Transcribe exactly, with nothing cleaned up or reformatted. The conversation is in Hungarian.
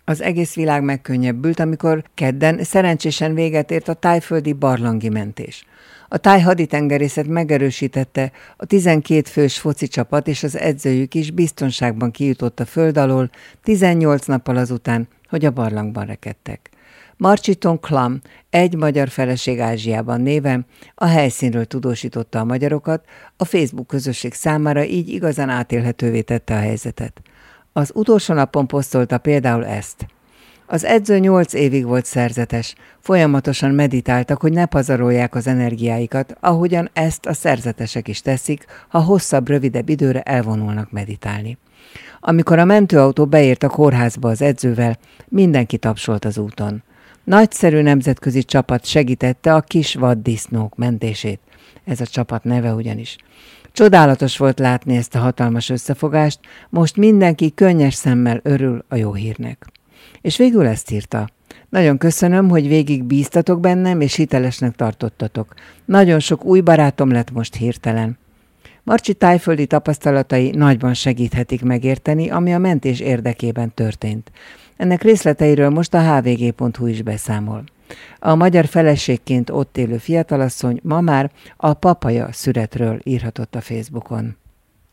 Az egész világ megkönnyebbült, amikor kedden szerencsésen véget ért a tájföldi barlangi mentés. A táj haditengerészet megerősítette, a tizenkét fős foci csapat és az edzőjük is biztonságban kijutott a föld alól tizennyolc nappal azután, hogy a barlangban rekedtek. Marchiton Klam, egy magyar feleség Ázsiában néven a helyszínről tudósította a magyarokat, a Facebook közösség számára így igazán átélhetővé tette a helyzetet. Az utolsó napon posztolta például ezt. Az edző nyolc évig volt szerzetes, folyamatosan meditáltak, hogy ne pazarolják az energiáikat, ahogyan ezt a szerzetesek is teszik, ha hosszabb, rövidebb időre elvonulnak meditálni. Amikor a mentőautó beért a kórházba az edzővel, mindenki tapsolt az úton. Nagyszerű nemzetközi csapat segítette a kis vaddisznók mentését. Ez a csapat neve ugyanis. Csodálatos volt látni ezt a hatalmas összefogást, most mindenki könnyes szemmel örül a jó hírnek. És végül ezt írta. Nagyon köszönöm, hogy végig bíztatok bennem, és hitelesnek tartottatok. Nagyon sok új barátom lett most hirtelen. Marcsi tájföldi tapasztalatai nagyban segíthetik megérteni, ami a mentés érdekében történt. Ennek részleteiről most a há vé gé pont hú is beszámol. A magyar feleségként ott élő fiatalasszony ma már a papaja szüretről írhatott a Facebookon.